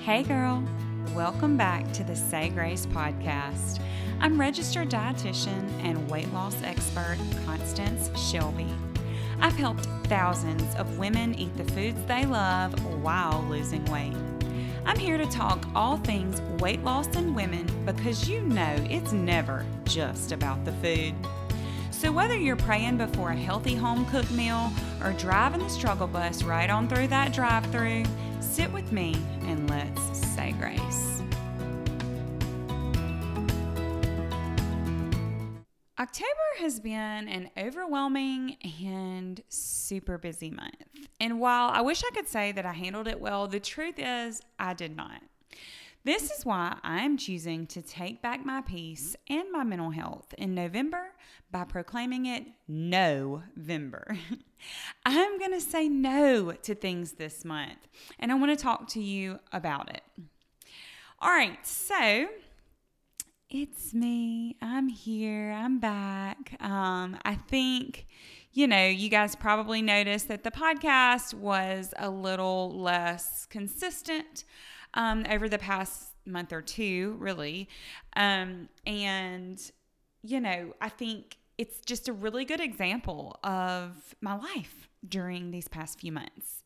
Hey girl, welcome back to the Say Grace podcast. I'm registered dietitian and weight loss expert Constance Shelby. I've helped thousands of women eat the foods they love while losing weight. I'm here to talk all things weight loss in women because you know it's never just about the food. So whether you're praying before a healthy home-cooked meal or driving the struggle bus right on through that drive-thru, sit with me and let's say grace. October has been an overwhelming and super busy month. And while I wish I could say that I handled it well, the truth is I did not. This is why I'm choosing to take back my peace and my mental health in November by proclaiming it No-vember. I'm going to say no to things this month, and I want to talk to you about it. All right, so it's me. I'm here. I'm back. I think, you guys probably noticed that the podcast was a little less consistent over the past month or two, really. And, I think it's just a really good example of my life during these past few months.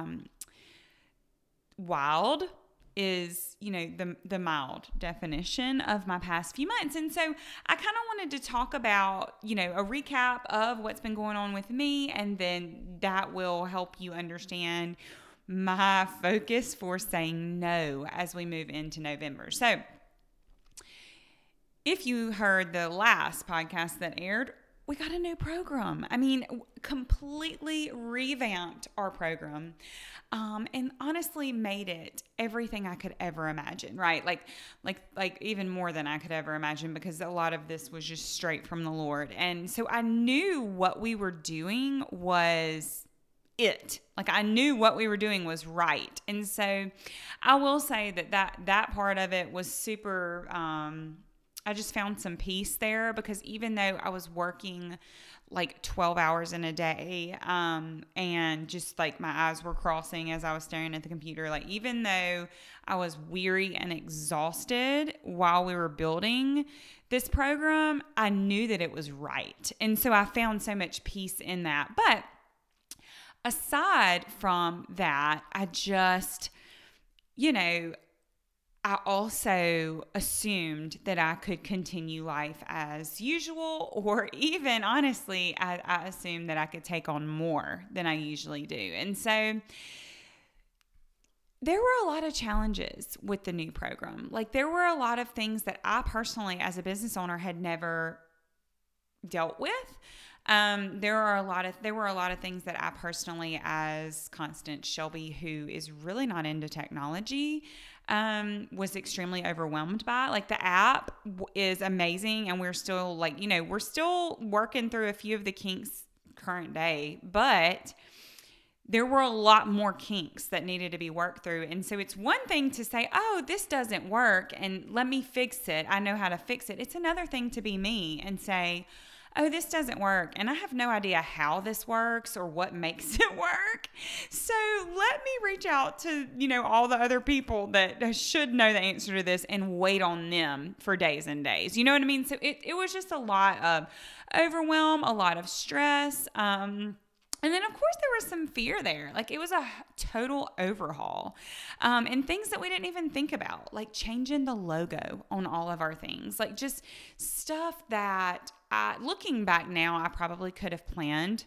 Wild is, the mild definition of my past few months. And so I kind of wanted to talk about, a recap of what's been going on with me, and then that will help you understand my focus for saying no as we move into November. So if you heard the last podcast that aired, we got a new program. Completely revamped our program, and honestly made it everything I could ever imagine, right? Like even more than I could ever imagine, because a lot of this was just straight from the Lord. And so I knew what we were doing was it. Like I knew what we were doing was right. And so I will say that part of it was super, I just found some peace there, because even though I was working like 12 hours in a day, and just like my eyes were crossing as I was staring at the computer, like even though I was weary and exhausted while we were building this program, I knew that it was right. And so I found so much peace in that. But aside from that, I just, I also assumed that I could continue life as usual, or even honestly, I assumed that I could take on more than I usually do. And so there were a lot of challenges with the new program. Like there were a lot of things that I personally, as a business owner, had never dealt with. There were a lot of things that I personally, as Constance Shelby, who is really not into technology, was extremely overwhelmed by. Like the app is amazing, and we're still we're still working through a few of the kinks current day, but there were a lot more kinks that needed to be worked through. And so it's one thing to say, oh, this doesn't work and let me fix it. I know how to fix it. It's another thing to be me and say, oh, this doesn't work, and I have no idea how this works or what makes it work. So let me reach out to, all the other people that should know the answer to this and wait on them for days and days. You know what I mean? So it was just a lot of overwhelm, a lot of stress. And then, of course, there was some fear there. Like, it was a total overhaul. And things that we didn't even think about, like changing the logo on all of our things. Like, just stuff that, looking back now, I probably could have planned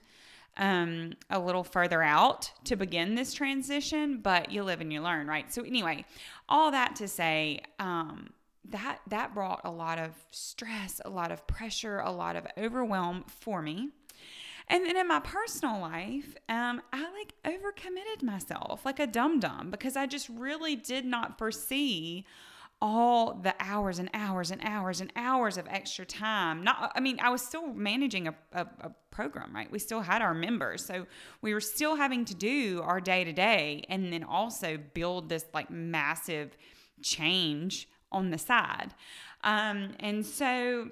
a little further out to begin this transition. But you live and you learn, right? So anyway, all that to say, that brought a lot of stress, a lot of pressure, a lot of overwhelm for me. And then in my personal life, I overcommitted myself like a dum-dum, because I just really did not foresee all the hours and hours and hours and hours of extra time. I was still managing a program, right? We still had our members. So we were still having to do our day-to-day, and then also build this like massive change on the side. And so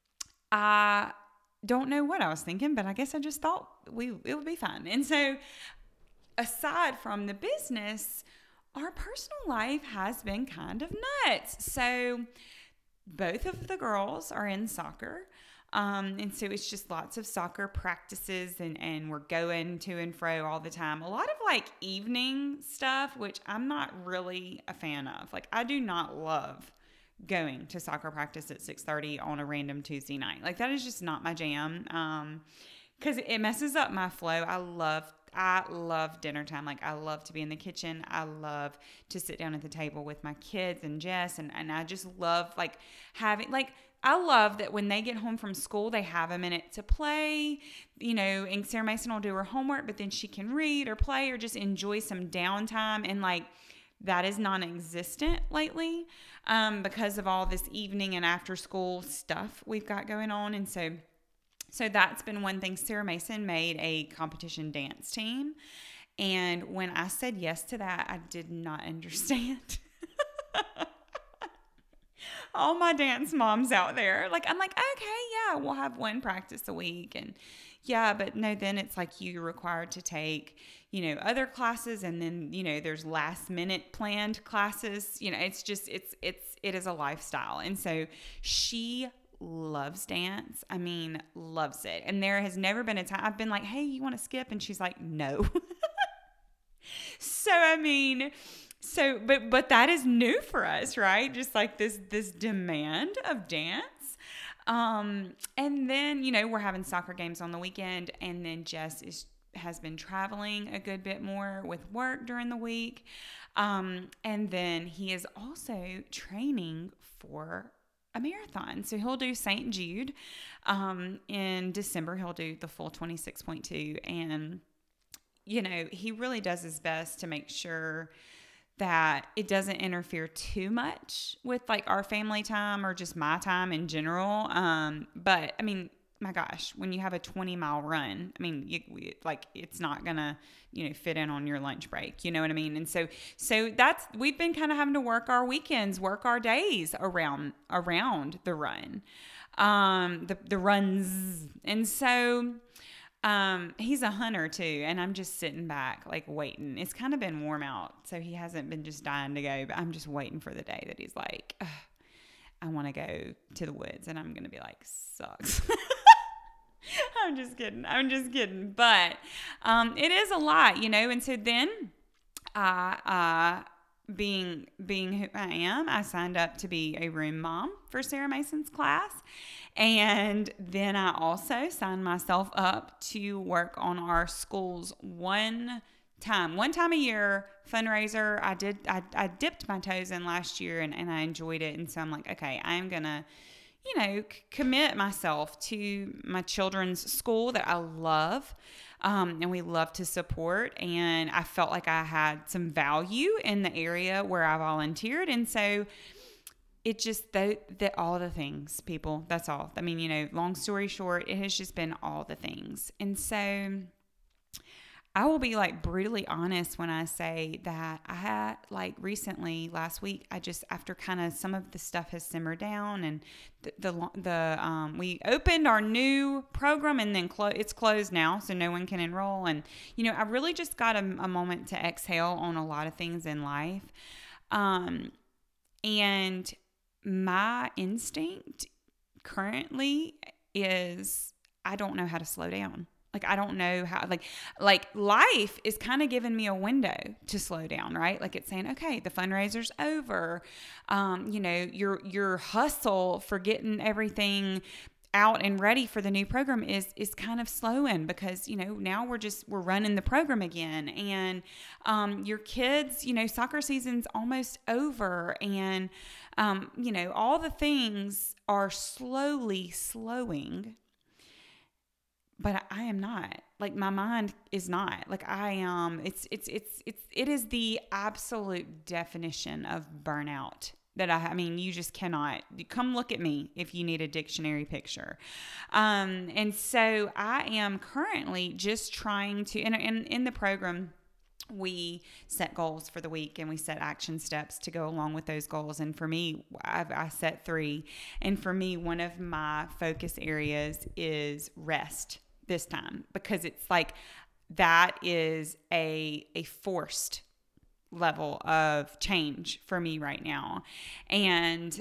I don't know what I was thinking, but I guess I just thought it would be fun. And so aside from the business, our personal life has been kind of nuts. So both of the girls are in soccer. And so it's just lots of soccer practices and we're going to and fro all the time. A lot of like evening stuff, which I'm not really a fan of. Like I do not love going to soccer practice at 6:30 on a random Tuesday night. Like that is just not my jam. Cause it messes up my flow. I love dinner time. Like I love to be in the kitchen. I love to sit down at the table with my kids and Jess. And I just love like having like, I love that when they get home from school, they have a minute to play, you know, and Sarah Mason will do her homework, but then she can read or play or just enjoy some downtime. And like, that is non-existent lately because of all this evening and after school stuff we've got going on. And so that's been one thing. Sarah Mason made a competition dance team. And when I said yes to that, I did not understand. All my dance moms out there. Like, I'm like, okay, yeah, we'll have one practice a week. And yeah, but no, then it's like you're required to take, you know, other classes. And then, you know, there's last minute planned classes. You know, it's just, it is a lifestyle. And so she loves dance. I mean, loves it. And there has never been a time I've been like, hey, you want to skip? And she's like, no. So, I mean, but that is new for us, right? Just like this demand of dance. And then, you know, we're having soccer games on the weekend, and then Jess has been traveling a good bit more with work during the week. And then he is also training for a marathon. So he'll do St. Jude. In December, he'll do the full 26.2. And, you know, he really does his best to make sure that it doesn't interfere too much with like our family time or just my time in general. But I mean, my gosh, when you have a 20-mile run, I mean, it's not gonna, you know, fit in on your lunch break. You know what I mean? And so we've been kind of having to work our weekends, work our days around the run, the runs. And so, he's a hunter too, and I'm just sitting back, like waiting. It's kind of been warm out, so he hasn't been just dying to go, but I'm just waiting for the day that he's like, I want to go to the woods, and I'm going to be like, sucks. I'm just kidding. But, it is a lot, you know? And so then being who I am, I signed up to be a room mom for Sarah Mason's class. And then I also signed myself up to work on our school's one time a year fundraiser. I dipped my toes in last year and I enjoyed it. And so I'm like, okay, I'm going to, you know, commit myself to my children's school that I love. And we love to support. And I felt like I had some value in the area where I volunteered. And so it just, that all the things, people, that's all. I mean, you know, long story short, it has just been all the things. And so I will be like brutally honest when I say that I had like recently last week, I just, after kind of some of the stuff has simmered down and we opened our new program and then it's closed now. So no one can enroll. And, you know, I really just got a moment to exhale on a lot of things in life. And my instinct currently is I don't know how to slow down. Like, I don't know how, like life is kind of giving me a window to slow down, right? Like it's saying, okay, the fundraiser's over. You know, your hustle for getting everything out and ready for the new program is kind of slowing because, you know, now we're running the program again. And your kids, you know, soccer season's almost over. And, you know, all the things are slowly slowing. But I am not. Like my mind is not. Like I am. It is the absolute definition of burnout. That I mean, you just cannot. Come look at me if you need a dictionary picture. And so I am currently just trying to. In the program, we set goals for the week and we set action steps to go along with those goals. And for me, I set 3. And for me, one of my focus areas is rest this time because it's like that is a forced level of change for me right now. And,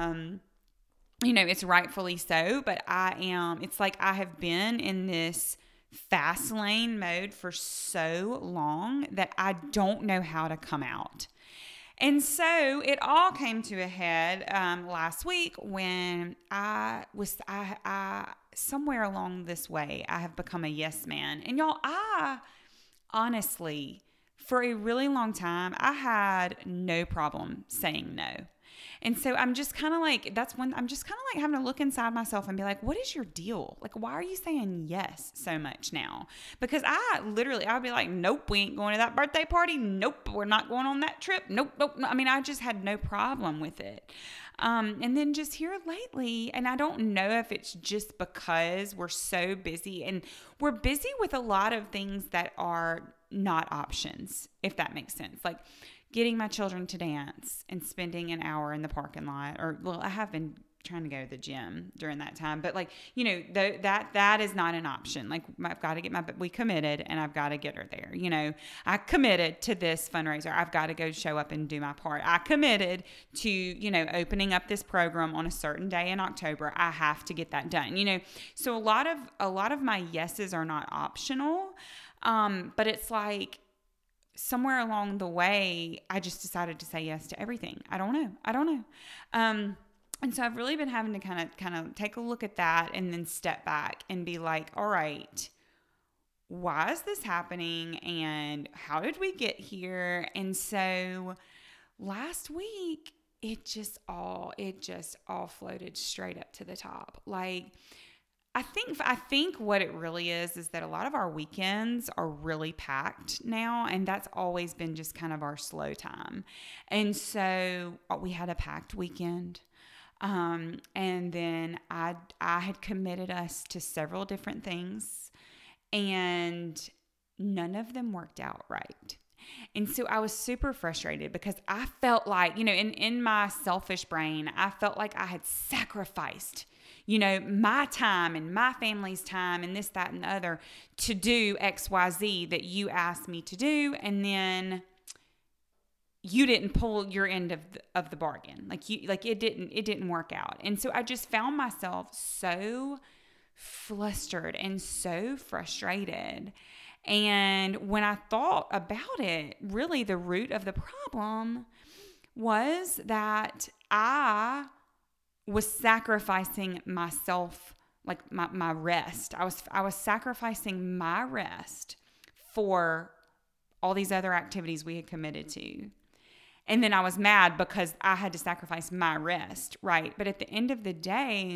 it's rightfully so, but it's like I have been in this fast lane mode for so long that I don't know how to come out. And so it all came to a head last week when I somewhere along this way, I have become a yes man. And y'all, I honestly, for a really long time, I had no problem saying no. And so I'm just kind of like, I'm just kind of like having to look inside myself and be like, what is your deal? Like, why are you saying yes so much now? Because I'll be like, nope, we ain't going to that birthday party. Nope, we're not going on that trip. Nope. I mean, I just had no problem with it. And then just here lately, and I don't know if it's just because we're so busy, and we're busy with a lot of things that are not options, if that makes sense. Like getting my children to dance and spending an hour in the parking lot, I have been trying to go to the gym during that time, but that is not an option. Like I've got to get we committed and I've got to get her there. I committed to this fundraiser. I've got to go show up and do my part. I committed to, opening up this program on a certain day in October. I have to get that done, so a lot of my yeses are not optional. But it's like, somewhere along the way, I just decided to say yes to everything. I don't know. And so I've really been having to kind of take a look at that and then step back and be like, all right, why is this happening? And how did we get here? And so last week, it just all floated straight up to the top. Like, I think what it really is that a lot of our weekends are really packed now, and that's always been just kind of our slow time. And so we had a packed weekend. And then I had committed us to several different things, and none of them worked out right. And so I was super frustrated because I felt like, in my selfish brain, I felt like I had sacrificed my time and my family's time and this, that, and the other to do XYZ that you asked me to do. And then you didn't pull your end of the bargain. It didn't work out. And so I just found myself so flustered and so frustrated. And when I thought about it, really the root of the problem was that I was sacrificing myself, like my rest. I was sacrificing my rest for all these other activities we had committed to. And then I was mad because I had to sacrifice my rest, right? But at the end of the day,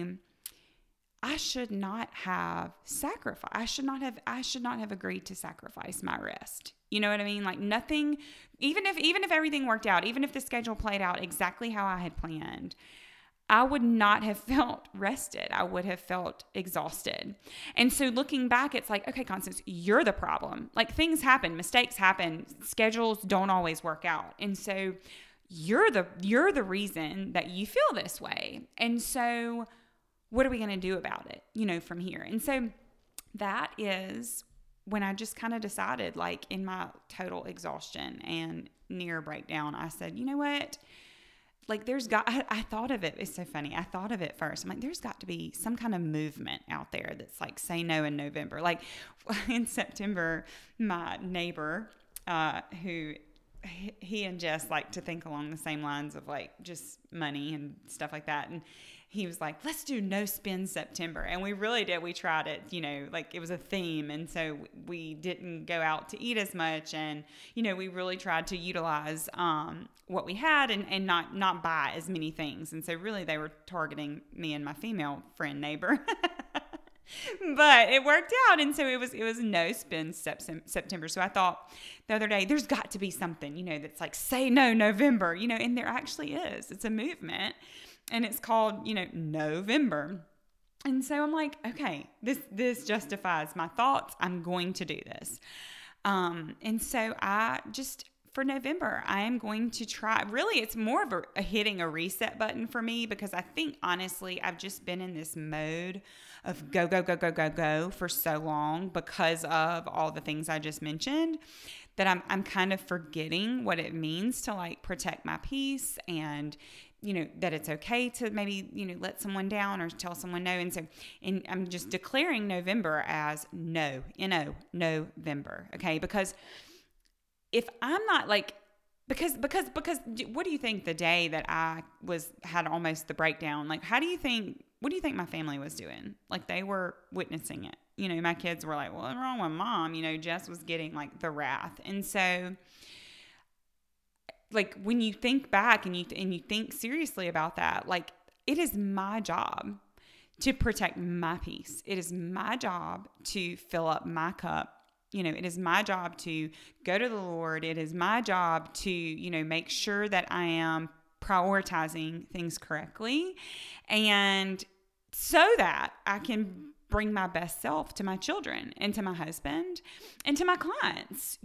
I should not have sacrificed. I should not have agreed to sacrifice my rest. You know what I mean? Like nothing, even if everything worked out, even if the schedule played out exactly how I had planned, I would not have felt rested. I would have felt exhausted. And so looking back, it's like, okay, Constance, you're the problem. Like things happen, mistakes happen, schedules don't always work out. And so you're the reason that you feel this way. And so what are we going to do about it, from here? And so that is when I just kind of decided, like in my total exhaustion and near breakdown, I said, you know what? Like I thought of it. It's so funny. I thought of it first. I'm like, there's got to be some kind of movement out there that's like, say no in November. Like in September, my neighbor, who he and Jess like to think along the same lines of like just money and stuff like that. And he was like, let's do no spend September. And we really did. We tried it, like it was a theme. And so we didn't go out to eat as much. And, we really tried to utilize what we had and not buy as many things. And so really they were targeting me and my female friend neighbor. But it worked out. And so it was no spend September. So I thought the other day, there's got to be something, that's like say no November, and there actually is. It's a movement. And it's called, November. And so I'm like, okay, this justifies my thoughts. I'm going to do this. And so for November, I am going to try. Really, it's more of a hitting a reset button for me because I think, honestly, I've just been in this mode of go, go, go, go, go, go for so long because of all the things I just mentioned that I'm kind of forgetting what it means to like protect my peace, and that it's okay to maybe, let someone down or tell someone no. And I'm just declaring November as no, November. Okay. Because if I'm not like, because what do you think the day that I had almost the breakdown, like, what do you think my family was doing? Like, they were witnessing it. My kids were like, what's wrong with mom? Jess was getting like the wrath. And so, like, when you think back and you think seriously about that, like, it is my job to protect my peace. It is my job to fill up my cup. It is my job to go to the Lord. It is my job to, make sure that I am prioritizing things correctly, and so that I can bring my best self to my children and to my husband and to my clients,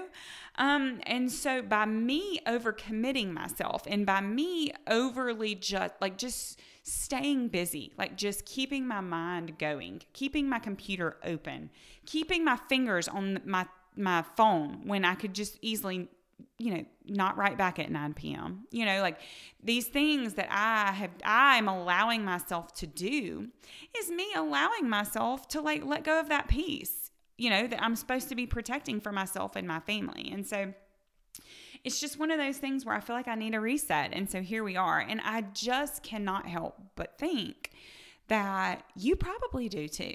and so by me overcommitting myself, and by me overly just staying busy, like just keeping my mind going, keeping my computer open, keeping my fingers on my phone when I could just easily, not write back at 9 p.m. Like, these things that I'm allowing myself to do is me allowing myself to like let go of that peace, that I'm supposed to be protecting for myself and my family. And so it's just one of those things where I feel like I need a reset. And so here we are. And I just cannot help but think that you probably do too.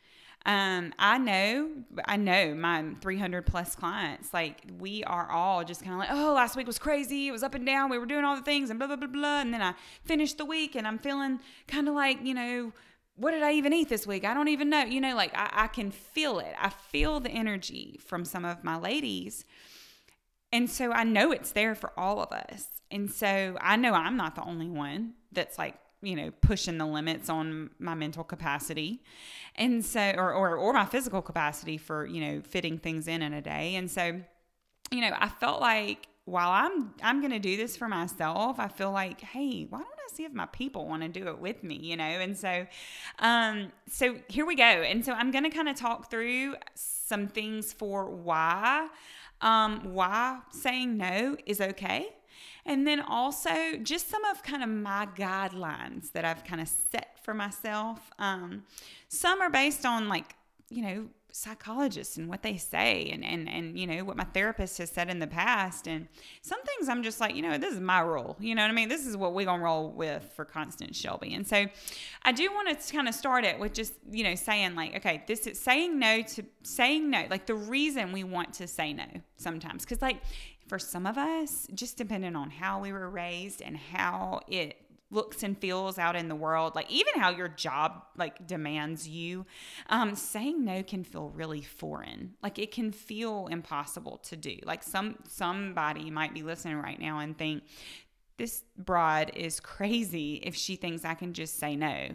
I know my 300 plus clients, like, we are all just kind of like, oh, last week was crazy. It was up and down. We were doing all the things and blah, blah, blah, blah. And then I finished the week and I'm feeling kind of like, what did I even eat this week? I don't even know, like I can feel it. I feel the energy from some of my ladies. And so I know it's there for all of us. And so I know I'm not the only one that's like, pushing the limits on my mental capacity. And so, or my physical capacity for, fitting things in a day. And so, I felt like while I'm going to do this for myself, I feel like, hey, why don't I see if my people want to do it with me, And so, so here we go. And so I'm going to kind of talk through some things for why saying no is okay. And then also just some of kind of my guidelines that I've kind of set for myself. Some are based on like, psychologists and what they say and what my therapist has said in the past. And some things I'm just like, this is my rule. You know what I mean? This is what we're going to roll with for Constance Shelby. And so I do want to kind of start it with just, saying like, okay, this is saying no, like the reason we want to say no sometimes. Because like for some of us, just depending on how we were raised and how it looks and feels out in the world, like even how your job like demands you, saying no can feel really foreign. Like it can feel impossible to do. Like somebody might be listening right now and think, this broad is crazy if she thinks I can just say no,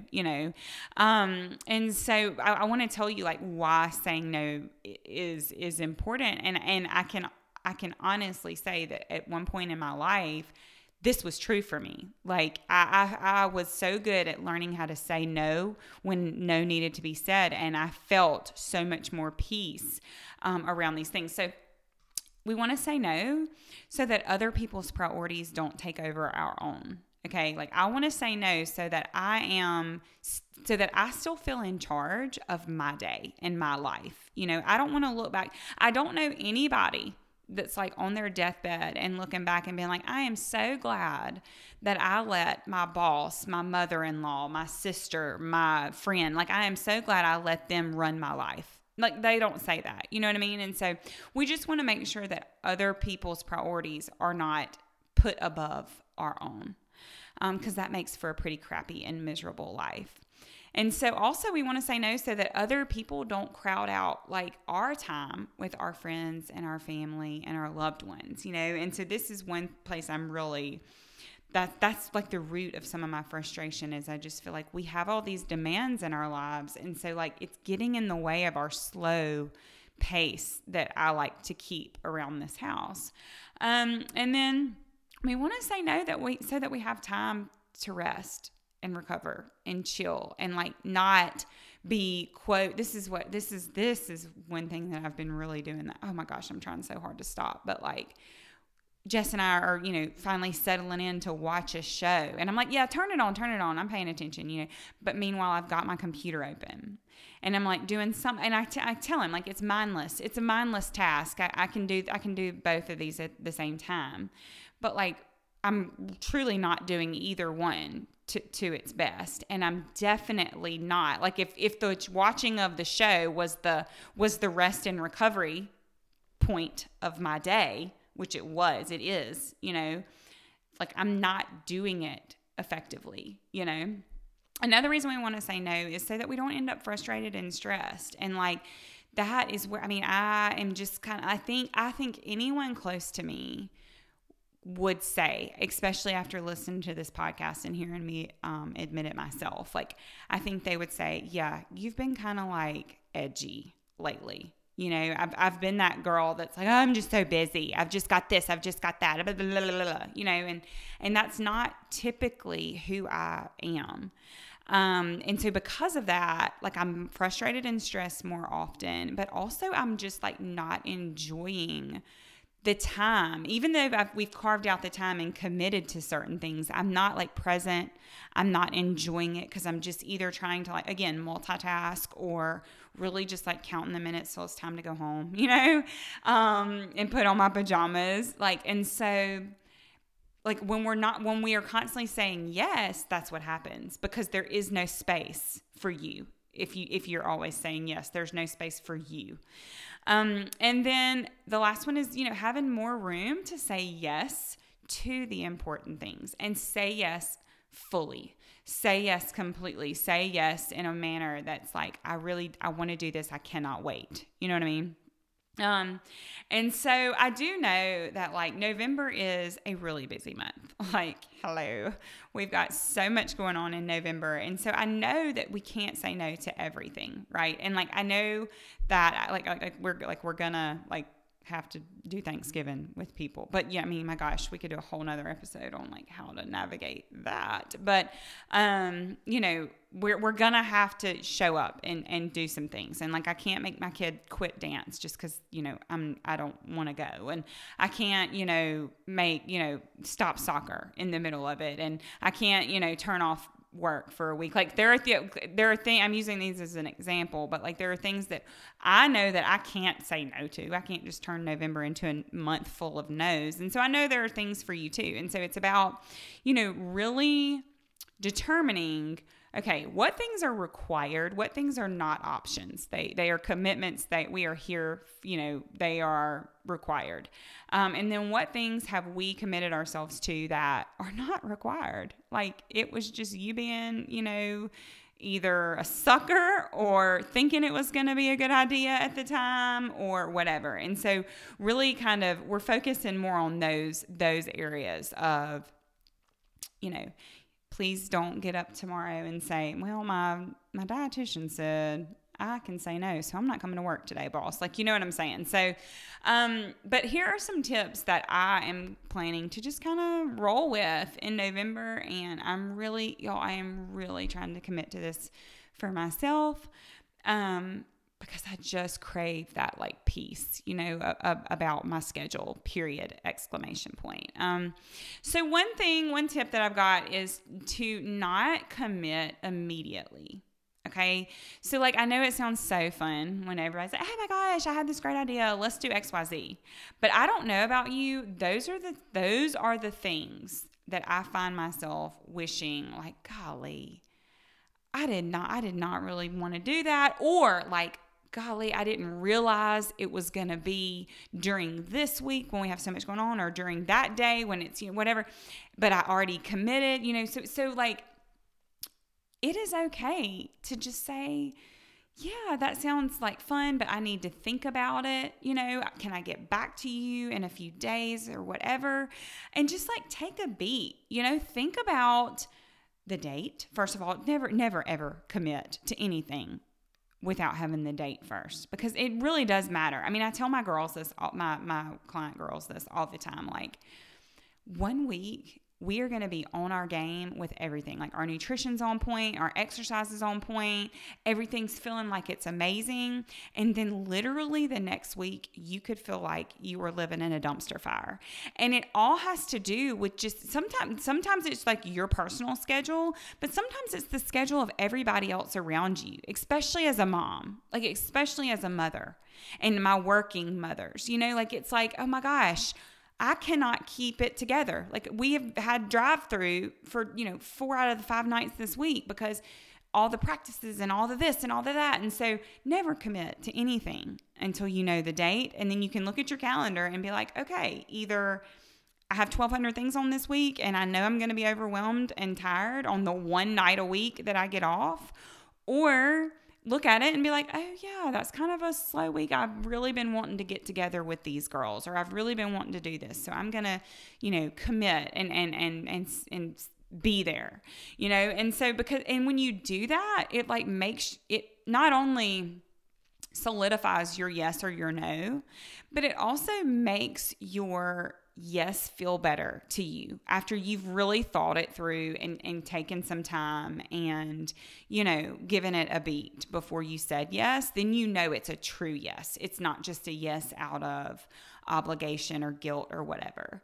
and so I want to tell you like why saying no is important. And I can honestly say that at one point in my life, this was true for me. Like I was so good at learning how to say no when no needed to be said. And I felt so much more peace around these things. So we want to say no so that other people's priorities don't take over our own. Okay. Like I want to say no so that I still feel in charge of my day and my life. I don't want to look back. I don't know anybody that's like on their deathbed and looking back and being like, I am so glad that I let my boss, my mother-in-law, my sister, my friend, like I am so glad I let them run my life. Like they don't say that, you know what I mean? And so we just want to make sure that other people's priorities are not put above our own, because that makes for a pretty crappy and miserable life. And so also we want to say no so that other people don't crowd out like our time with our friends and our family and our loved ones, And so this is one place I'm really, that's like the root of some of my frustration is I just feel like we have all these demands in our lives. And so like it's getting in the way of our slow pace that I like to keep around this house. And then we want to say no so that we have time to rest and recover and chill and like not be quote, this is one thing that I've been really doing that. Oh my gosh, I'm trying so hard to stop. But like Jess and I are, finally settling in to watch a show. And I'm like, yeah, turn it on. I'm paying attention, But meanwhile, I've got my computer open. And I'm like doing something. And I tell him, like, it's mindless. It's a mindless task. I can do both of these at the same time. But, like, I'm truly not doing either one to its best. And I'm definitely not. Like, if the watching of the show was the rest and recovery point of my day, which it is, like I'm not doing it effectively, Another reason we want to say no is so that we don't end up frustrated and stressed. And like, that is where, I am just I think anyone close to me would say, especially after listening to this podcast and hearing me admit it myself, like, I think they would say, yeah, you've been kind of like edgy lately. I've been that girl that's like, oh, I'm just so busy. I've just got this. I've just got that. Blah, blah, blah, blah, and that's not typically who I am. And so because of that, like I'm frustrated and stressed more often, but also I'm just like not enjoying the time, even though we've carved out the time and committed to certain things. I'm not like present. I'm not enjoying it because I'm just either trying to like, again, multitask or really just like counting the minutes till it's time to go home, and put on my pajamas. Like, and so like when we are constantly saying yes, that's what happens, because there is no space for you. If you're always saying yes, there's no space for you. And then the last one is, having more room to say yes to the important things and say yes fully. Say yes completely. Say yes in a manner that's like, I want to do this. I cannot wait. You know what I mean? And so I do know that like November is a really busy month. Like, hello, we've got so much going on in November. And so I know that we can't say no to everything. Right. And like, I know that we're gonna like have to do Thanksgiving with people, but yeah, my gosh, we could do a whole nother episode on like how to navigate that. But, we're gonna have to show up and do some things. And like, I can't make my kid quit dance just cause, I don't want to go. And I can't, stop soccer in the middle of it. And I can't, turn off work for a week. Like there are things, I'm using these as an example, but like there are things that I know that I can't say no to. I can't just turn November into a month full of no's. And so I know there are things for you too. And so it's about, really determining, okay, what things are required, what things are not options. They are commitments that we are here, they are required. And then what things have we committed ourselves to that are not required? Like it was just you being, either a sucker or thinking it was going to be a good idea at the time or whatever. And so really we're focusing more on those areas of, please don't get up tomorrow and say, well, my dietitian said I can say no, so I'm not coming to work today, boss. Like, you know what I'm saying? So, but here are some tips that I am planning to just kind of roll with in November. And I am really trying to commit to this for myself. Because I just crave that like peace, about my schedule, period, ! So one tip that I've got is to not commit immediately. Okay. So like, I know it sounds so fun when everybody's like, oh my gosh, I had this great idea. Let's do XYZ. But I don't know about you. Those are the things that I find myself wishing like, golly, I did not really want to do that. Or like, golly, I didn't realize it was going to be during this week when we have so much going on, or during that day when it's, whatever, but I already committed, so like, it is okay to just say, yeah, that sounds like fun, but I need to think about it. Can I get back to you in a few days or whatever? And just like take a beat, think about the date. First of all, never, ever commit to anything without having the date first, because it really does matter. I tell my girls this, my client girls this all the time. Like 1 week we are going to be on our game with everything. Like our nutrition's on point, our exercise is on point, everything's feeling like it's amazing. And then literally the next week, you could feel like you were living in a dumpster fire. And it all has to do with just sometimes it's like your personal schedule, but sometimes it's the schedule of everybody else around you, especially as a mom, like especially as a mother and my working mothers, like it's like, oh my gosh, I cannot keep it together. Like we have had drive-through for, 4 out of the 5 nights this week because all the practices and all the this and all the that. And so never commit to anything until you know the date. And then you can look at your calendar and be like, okay, either I have 1,200 things on this week and I know I'm going to be overwhelmed and tired on the one night a week that I get off, or look at it and be like, oh yeah, that's kind of a slow week. I've really been wanting to get together with these girls, or I've really been wanting to do this. So I'm going to, commit and be there, And so and when you do that, it like makes it not only solidifies your yes or your no, but it also makes your yes feel better to you after you've really thought it through and taken some time and, given it a beat before you said yes. Then it's a true yes. It's not just a yes out of obligation or guilt or whatever.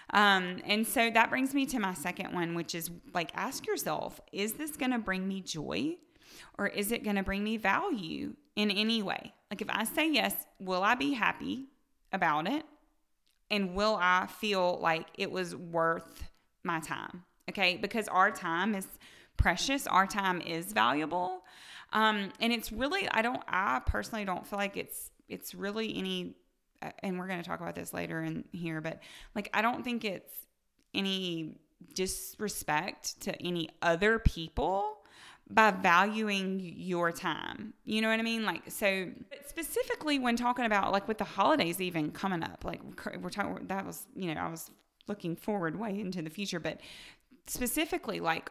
And so that brings me to my second one, which is like, ask yourself, is this going to bring me joy or is it going to bring me value in any way? Like if I say yes, will I be happy about it? And will I feel like it was worth my time? Okay, because our time is precious. Our time is valuable. And it's really, I personally don't feel like it's really any, and we're going to talk about this later in here, but like, I don't think it's any disrespect to any other people by valuing your time. You know what I mean? Like, so specifically when talking about like with the holidays even coming up, like we're talking, that was, I was looking forward way into the future, but specifically like,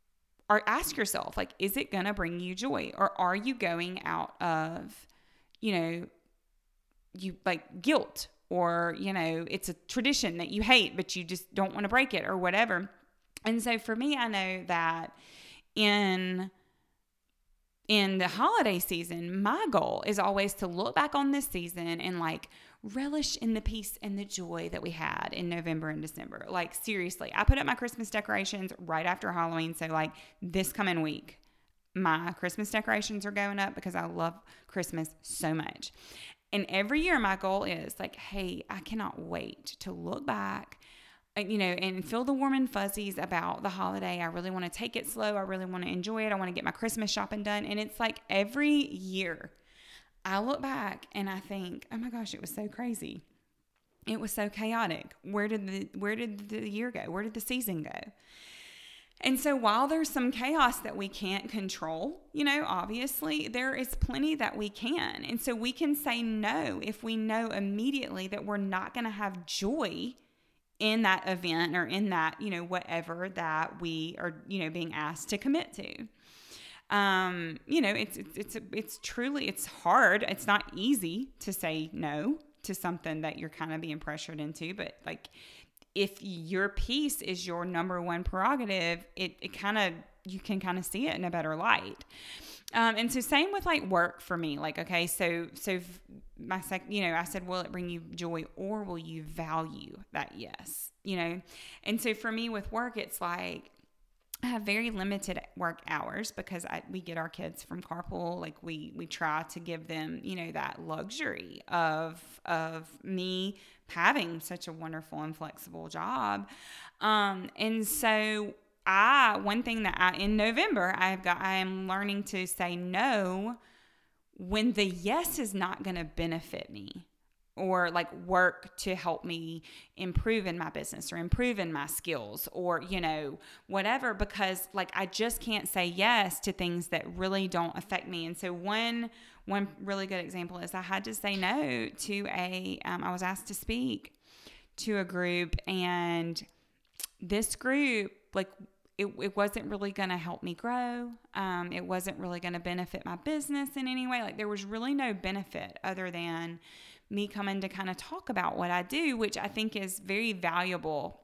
ask yourself, like, is it going to bring you joy, or are you going out of, you like guilt, or, it's a tradition that you hate, but you just don't want to break it or whatever. And so for me, I know that in the holiday season, my goal is always to look back on this season and like relish in the peace and the joy that we had in November and December. Like seriously, I put up my Christmas decorations right after Halloween. So like this coming week, my Christmas decorations are going up because I love Christmas so much. And every year my goal is like, hey, I cannot wait to look back, and feel the warm and fuzzies about the holiday. I really want to take it slow. I really want to enjoy it. I want to get my Christmas shopping done. And it's like every year I look back and I think, oh my gosh, it was so crazy. It was so chaotic. Where did the year go? Where did the season go? And so while there's some chaos that we can't control, obviously there is plenty that we can. And so we can say no if we know immediately that we're not going to have joy in that event or in that, whatever that we are, being asked to commit to. It's truly, it's hard. It's not easy to say no to something that you're kind of being pressured into, but like, if your peace is your number one prerogative, it kind of, you can kind of see it in a better light. And so same with like work for me, like, okay, so my I said, will it bring you joy or will you value that? Yes. And so for me with work, it's like, I have very limited work hours because we get our kids from carpool. Like we try to give them, that luxury of me having such a wonderful and flexible job. And so one thing that in November, I am learning to say no when the yes is not going to benefit me or like work to help me improve in my business or improve in my skills or, whatever, because like, I just can't say yes to things that really don't affect me. And so one really good example is I had to say no to I was asked to speak to a group, and this group, like, it wasn't really going to help me grow. It wasn't really going to benefit my business in any way. Like, there was really no benefit other than me coming to kind of talk about what I do, which I think is very valuable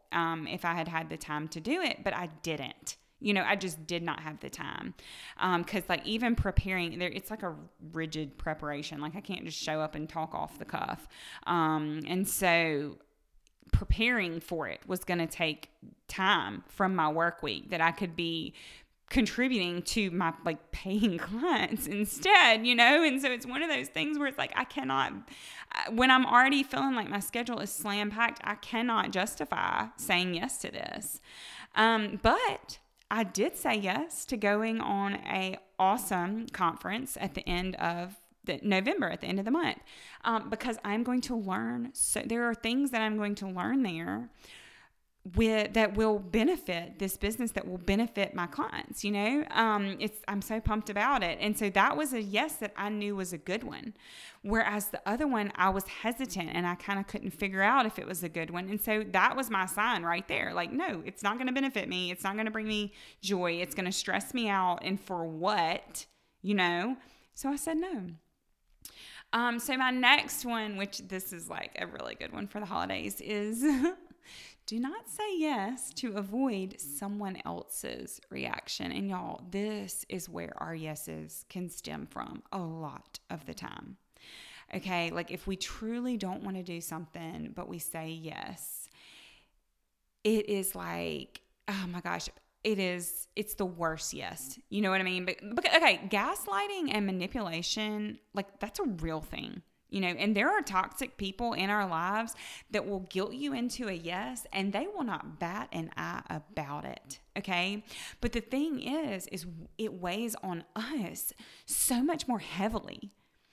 if I had had the time to do it, but I didn't. I just did not have the time. Cause like even preparing there, it's like a rigid preparation. Like I can't just show up and talk off the cuff. And so preparing for it was going to take time from my work week that I could be contributing to my like paying clients instead, And so it's one of those things where it's like, I cannot, when I'm already feeling like my schedule is slam packed, I cannot justify saying yes to this. But I did say yes to going on a awesome conference at the end of November, at the end of the month, because I'm going to learn. So there are things that I'm going to learn there that will benefit this business, that will benefit my clients. I'm so pumped about it. And so that was a yes that I knew was a good one. Whereas the other one, I was hesitant and I kind of couldn't figure out if it was a good one. And so that was my sign right there. Like, no, it's not going to benefit me. It's not going to bring me joy. It's going to stress me out. And for what, So I said no. So my next one, which this is like a really good one for the holidays, is do not say yes to avoid someone else's reaction. And y'all, this is where our yeses can stem from a lot of the time. Okay, like if we truly don't want to do something, but we say yes, it is like, oh my gosh, it's the worst yes. You know what I mean? But okay, gaslighting and manipulation, like that's a real thing. And there are toxic people in our lives that will guilt you into a yes, and they will not bat an eye about it. Okay. But the thing is it weighs on us so much more heavily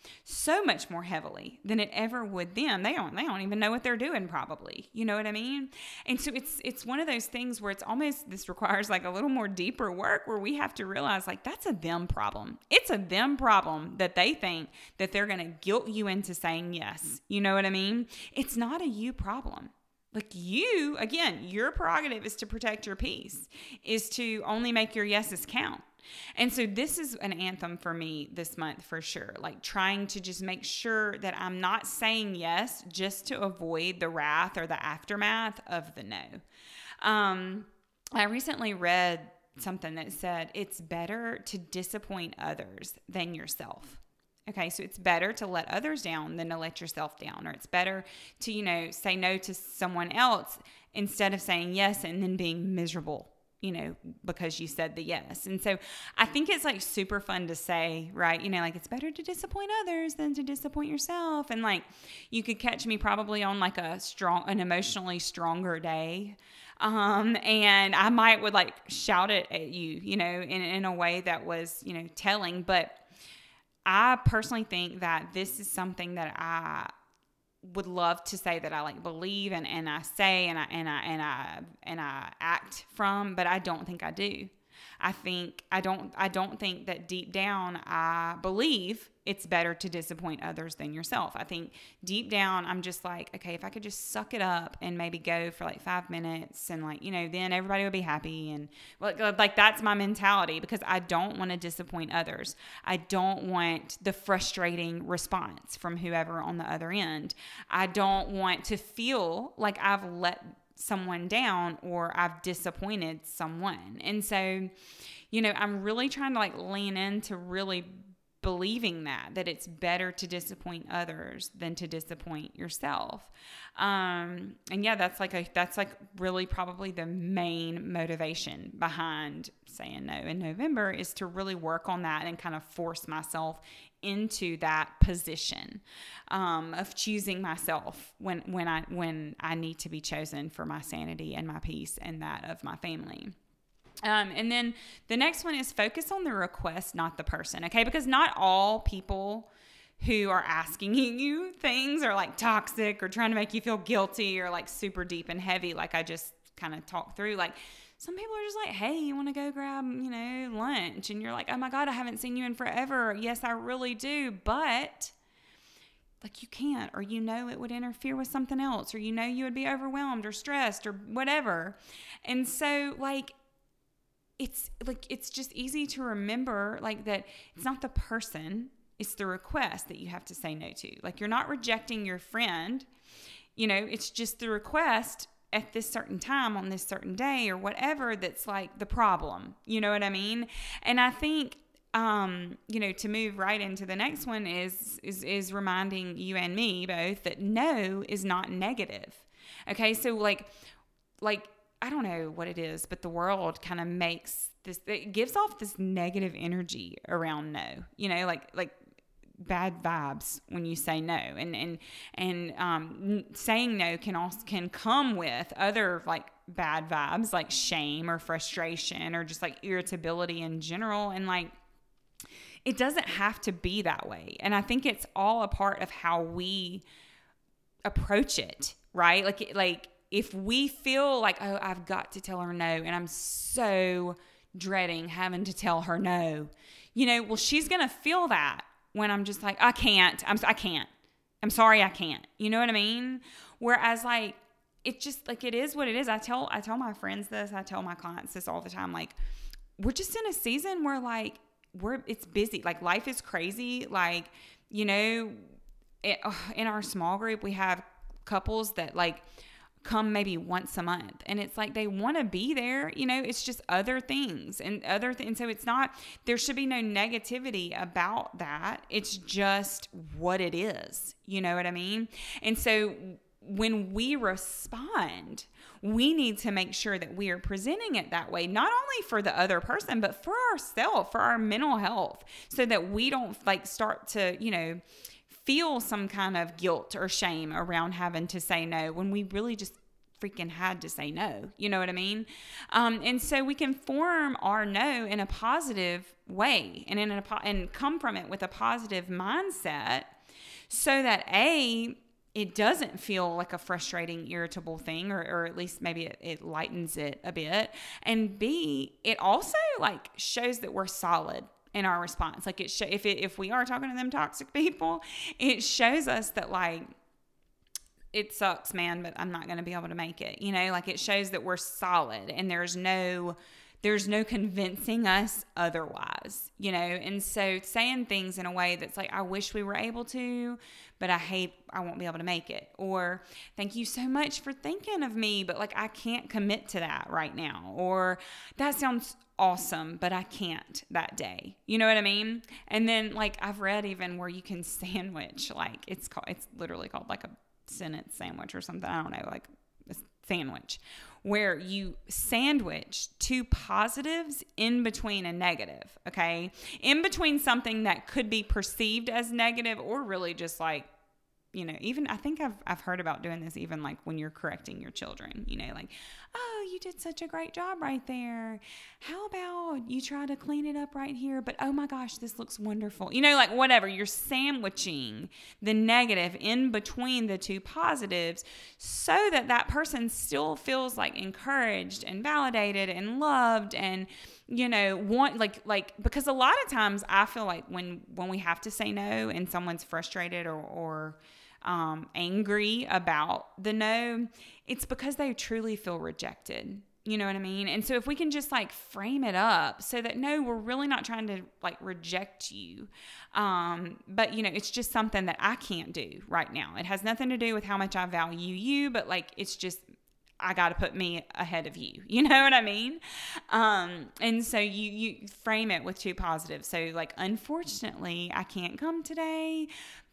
than it ever would them. They don't even know what they're doing probably. You know what I mean? And so it's one of those things where it's almost, this requires like a little more deeper work where we have to realize like that's a them problem. It's a them problem that they think that they're going to guilt you into saying yes. You know what I mean? It's not a you problem. Like you, again, your prerogative is to protect your peace, is to only make your yeses count. And so this is an anthem for me this month for sure. Like trying to just make sure that I'm not saying yes just to avoid the wrath or the aftermath of the no. I recently read something that said it's better to disappoint others than yourself. Okay, so it's better to let others down than to let yourself down, or it's better to, say no to someone else instead of saying yes and then being miserable, because you said the yes. And so I think it's like super fun to say, right? Like it's better to disappoint others than to disappoint yourself. And like you could catch me probably on like an emotionally stronger day. And I would like shout it at you, in a way that was, telling. But I personally think that this is something that I would love to say that I like believe and I say and I act from, but I don't think I do. I don't think that deep down I believe it's better to disappoint others than yourself. I think deep down I'm just like, okay, if I could just suck it up and maybe go for like 5 minutes and like, then everybody would be happy. And like that's my mentality, because I don't want to disappoint others. I don't want the frustrating response from whoever on the other end. I don't want to feel like I've let someone down or I've disappointed someone. And so, I'm really trying to like lean into really believing that it's better to disappoint others than to disappoint yourself. And yeah, that's like really probably the main motivation behind saying no in November, is to really work on that and kind of force myself into that position of choosing myself when I need to be chosen for my sanity and my peace and that of my family. And then the next one is focus on the request, not the person. Okay. Because not all people who are asking you things are like toxic or trying to make you feel guilty or like super deep and heavy. Like I just kind of talked through, like some people are just like, hey, you want to go grab, lunch? And you're like, oh my God, I haven't seen you in forever. Yes, I really do. But like you can't, or it would interfere with something else, or you would be overwhelmed or stressed or whatever. And so like, it's just easy to remember like that it's not the person, it's the request that you have to say no to. Like you're not rejecting your friend, it's just the request at this certain time on this certain day or whatever that's like the problem. You know what I mean? And I think, to move right into the next one is reminding you and me both that no is not negative. Okay. So like, I don't know what it is, but the world kind of makes this, it gives off this negative energy around no, like bad vibes when you say no, and saying no can come with other like bad vibes, like shame or frustration or just like irritability in general. And like, it doesn't have to be that way. And I think it's all a part of how we approach it, right? Like if we feel like, oh, I've got to tell her no, and I'm so dreading having to tell her no, well, she's going to feel that when I'm just like, I can't. I'm sorry, I can't. You know what I mean? Whereas like, it's just like, it is what it is. I tell my friends this, I tell my clients this all the time. Like, we're just in a season where like, it's busy. Like, life is crazy. Like, in our small group, we have couples that like come maybe once a month, and it's like they want to be there. It's just other things and so it's not, there should be no negativity about that. It's just what it is. You know what I mean? And so when we respond, we need to make sure that we are presenting it that way, not only for the other person, but for ourselves, for our mental health, so that we don't like start to, feel some kind of guilt or shame around having to say no when we really just freaking had to say no. You know what I mean? And so we can form our no in a positive way and come from it with a positive mindset, so that it doesn't feel like a frustrating, irritable thing, or at least maybe it lightens it a bit. And B, it also like shows that we're solid in our response. Like if we are talking to them toxic people, it shows us that like, it sucks, man, but I'm not going to be able to make it. Like it shows that we're solid and there's no convincing us otherwise, And so saying things in a way that's like, I wish we were able to, but I won't be able to make it. Or thank you so much for thinking of me, but like, I can't commit to that right now. Or that sounds awesome, but I can't that day. You know what I mean? And then like, I've read even where you can sandwich, like it's literally called like a sentence sandwich or something. I don't know, like a sandwich, where you sandwich two positives in between a negative, okay? In between something that could be perceived as negative, or really just like, even I think I've heard about doing this even like when you're correcting your children, like, oh, you did such a great job right there. How about you try to clean it up right here? But oh my gosh, this looks wonderful. Like whatever, you're sandwiching the negative in between the two positives, so that person still feels like encouraged and validated and loved, and want like because a lot of times I feel like when we have to say no and someone's frustrated or angry about the no, it's because they truly feel rejected. You know what I mean? And so if we can just like frame it up so that, no, we're really not trying to like reject you. But it's just something that I can't do right now. It has nothing to do with how much I value you, but like, it's just, I got to put me ahead of you. You know what I mean? And so you frame it with two positives. So like, unfortunately, I can't come today,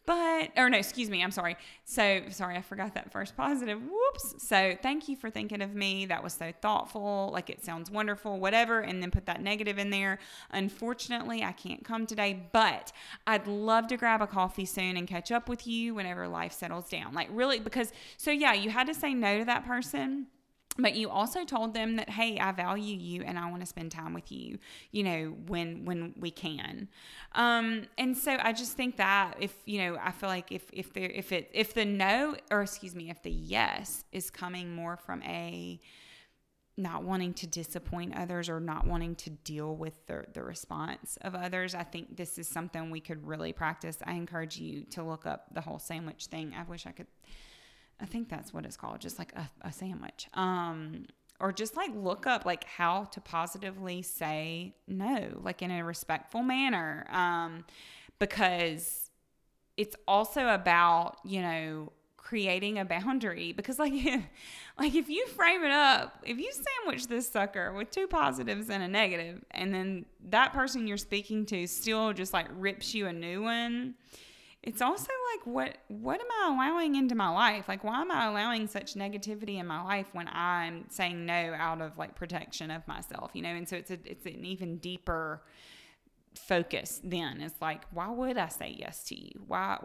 I'm sorry. Sorry, I forgot that first positive. Whoops. So thank you for thinking of me. That was so thoughtful. Like, it sounds wonderful, whatever. And then put that negative in there. Unfortunately, I can't come today, but I'd love to grab a coffee soon and catch up with you whenever life settles down. Like, really, you had to say no to that person. But you also told them that, hey, I value you and I want to spend time with you, when we can. And so I just think that I feel like if the no, or excuse me, if the yes is coming more from a not wanting to disappoint others or not wanting to deal with the response of others, I think this is something we could really practice. I encourage you to look up the whole sandwich thing. I think that's what it's called, just like a sandwich. Or just like look up like how to positively say no, like in a respectful manner. Because it's also about, creating a boundary, because like if you frame it up, if you sandwich this sucker with 2 positives and a negative, and then that person you're speaking to still just like rips you a new one, it's also like, what am I allowing into my life? Like, why am I allowing such negativity in my life when I'm saying no out of like protection of myself, And so it's an even deeper focus then. It's like, why would I say yes to you? Why?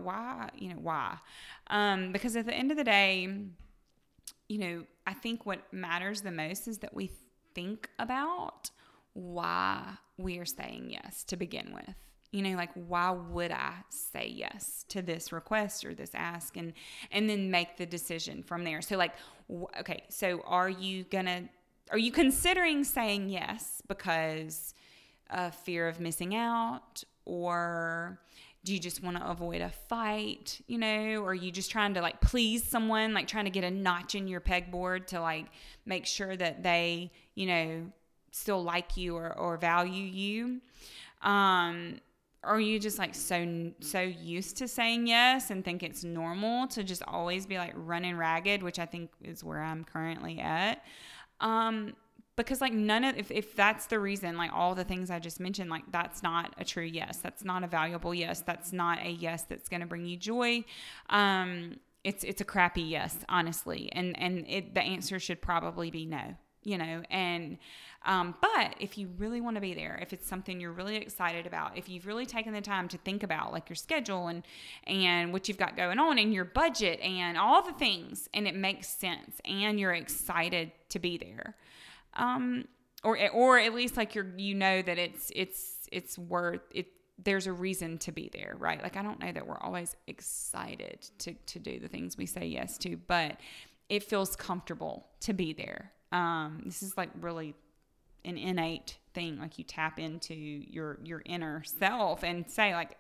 Because at the end of the day, I think what matters the most is that we think about why we are saying yes to begin with. Like, why would I say yes to this request or this ask, and then make the decision from there. So like, okay, so are you considering saying yes because of fear of missing out, or do you just want to avoid a fight, or are you just trying to like please someone, like trying to get a notch in your pegboard to like make sure that they, still like you or value you? Or are you just like so used to saying yes and think it's normal to just always be like running ragged, which I think is where I'm currently at. Because like if that's the reason, like all the things I just mentioned, like that's not a true yes. That's not a valuable yes. That's not a yes that's going to bring you joy. It's a crappy yes, honestly. And the answer should probably be no, but if you really want to be there, if it's something you're really excited about, if you've really taken the time to think about like your schedule and what you've got going on and your budget and all the things, and it makes sense and you're excited to be there. Or at least like that it's worth it. There's a reason to be there, right? Like, I don't know that we're always excited to do the things we say yes to, but it feels comfortable to be there. This is like really an innate thing. Like, you tap into your inner self and say like,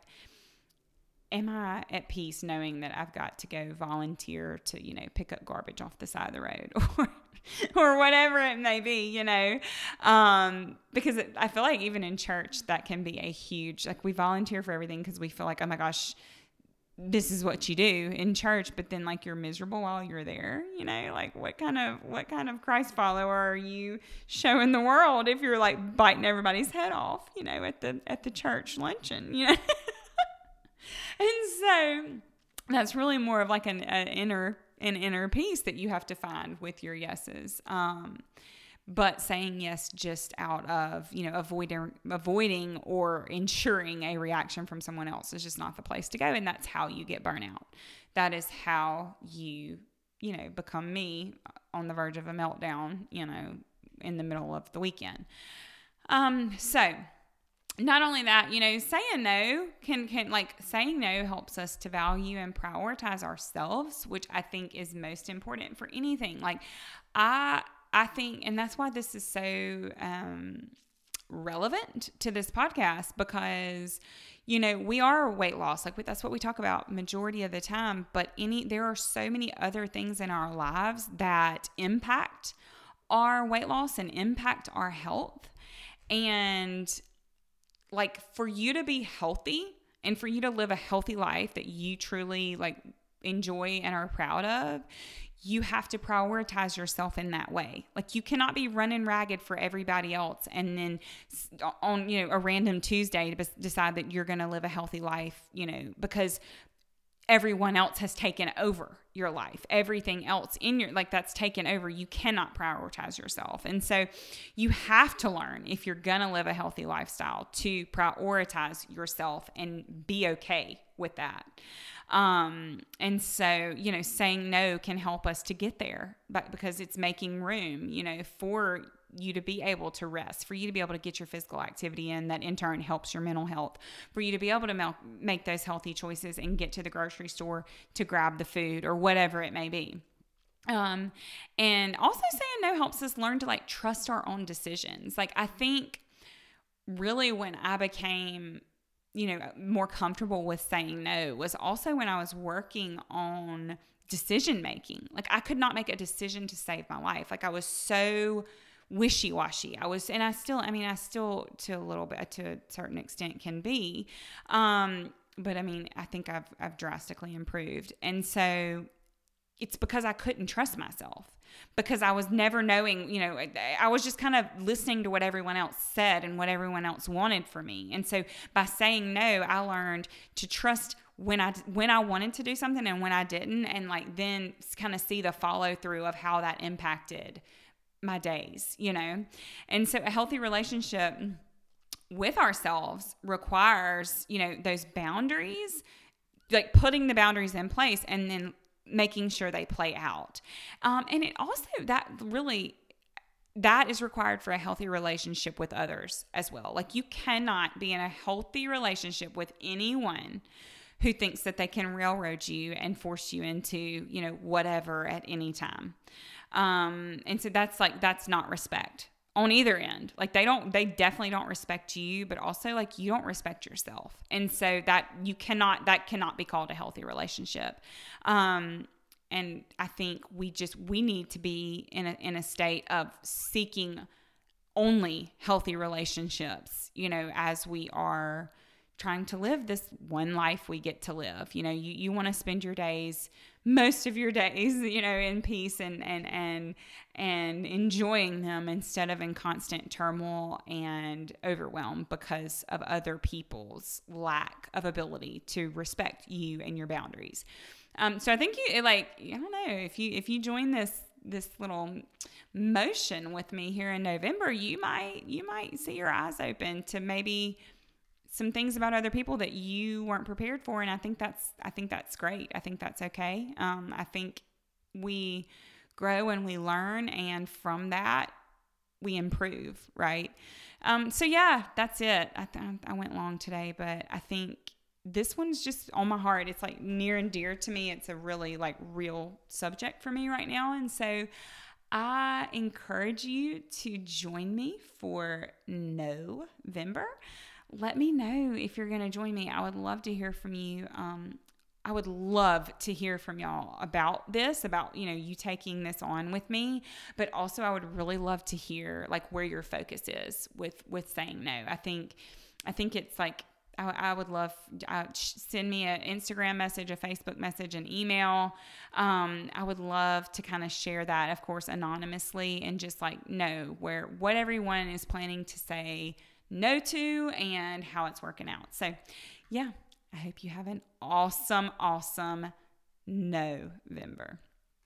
am I at peace knowing that I've got to go volunteer to, pick up garbage off the side of the road or whatever it may be, because I feel like even in church, that can be a huge, like, we volunteer for everything because we feel like, oh my gosh, this is what you do in church, but then like you're miserable while you're there, like what kind of Christ follower are you showing the world if you're like biting everybody's head off, at the church luncheon, And so that's really more of like an inner peace that you have to find with your yeses. But saying yes just out of, avoiding or ensuring a reaction from someone else is just not the place to go. And that's how you get burnout. That is how you, become me on the verge of a meltdown, in the middle of the weekend. So not only that, saying no saying no helps us to value and prioritize ourselves, which I think is most important for anything. Like, I think, and that's why this is so relevant to this podcast, because, we are weight loss. Like, that's what we talk about majority of the time, but there are so many other things in our lives that impact our weight loss and impact our health. And like, for you to be healthy and for you to live a healthy life that you truly like enjoy and are proud of, you have to prioritize yourself in that way. Like, you cannot be running ragged for everybody else and then on, a random Tuesday to decide that you're going to live a healthy life, because everyone else has taken over your life. Everything else in your, like, that's taken over. You cannot prioritize yourself. And so you have to learn, if you're going to live a healthy lifestyle, to prioritize yourself and be okay with that. And so, saying no can help us to get there, but because it's making room, for you to be able to rest, for you to be able to get your physical activity in, that in turn helps your mental health, for you to be able to make those healthy choices and get to the grocery store to grab the food or whatever it may be. And also saying no helps us learn to like trust our own decisions. Like, I think really when I became, more comfortable with saying no was also when I was working on decision making. Like, I could not make a decision to save my life. Like, I was so wishy-washy. I still to a little bit, to a certain extent can be. But I think I've drastically improved. And so it's because I couldn't trust myself, because I was never knowing, you know, I was just kind of listening to what everyone else said and what everyone else wanted for me. And so by saying no, I learned to trust when I wanted to do something and when I didn't, and like then kind of see the follow through of how that impacted my days, you know. And so a healthy relationship with ourselves requires, you know, those boundaries, like putting the boundaries in place and then making sure they play out. And it also, that is required for a healthy relationship with others as well. Like you cannot be in a healthy relationship with anyone who thinks that they can railroad you and force you into, you know, whatever at any time. And so that's not respect on either end. Like they definitely don't respect you, but also like you don't respect yourself. And so that cannot be called a healthy relationship. And I think we need to be in a state of seeking only healthy relationships, you know, as we are trying to live this one life we get to live. You know, you want to spend most of your days, you know, in peace and enjoying them instead of in constant turmoil and overwhelm because of other people's lack of ability to respect you and your boundaries. So I think I don't know, if you join this little motion with me here in November, you might see your eyes open to maybe some things about other people that you weren't prepared for. And I think that's great. I think that's okay. I think we grow and we learn, and from that we improve. Right. So yeah, that's it. I went long today, but I think this one's just on my heart. It's like near and dear to me. It's a really like real subject for me right now. And so I encourage you to join me for November. Let me know if you're going to join me. I would love to hear from you. I would love to hear from y'all about this, about, you know, you taking this on with me, but also I would really love to hear like where your focus is with saying no. I think it's like, I would love, send me an Instagram message, a Facebook message, an email. I would love to kind of share that, of course, anonymously, and just like know what everyone is planning to say no to and how it's working out. So yeah, I hope you have an awesome November.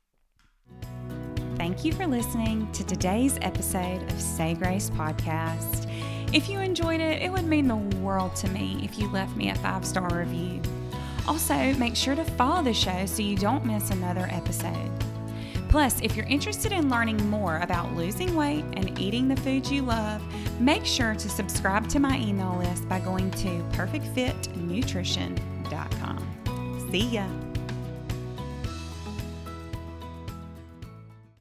Thank you for listening to today's episode of Say Grace Podcast. If you enjoyed it, it would mean the world to me if you left me a 5-star review. Also, make sure to follow the show so you don't miss another episode. Plus, if you're interested in learning more about losing weight and eating the food you love, make sure to subscribe to my email list by going to perfectfitnutrition.com. See ya!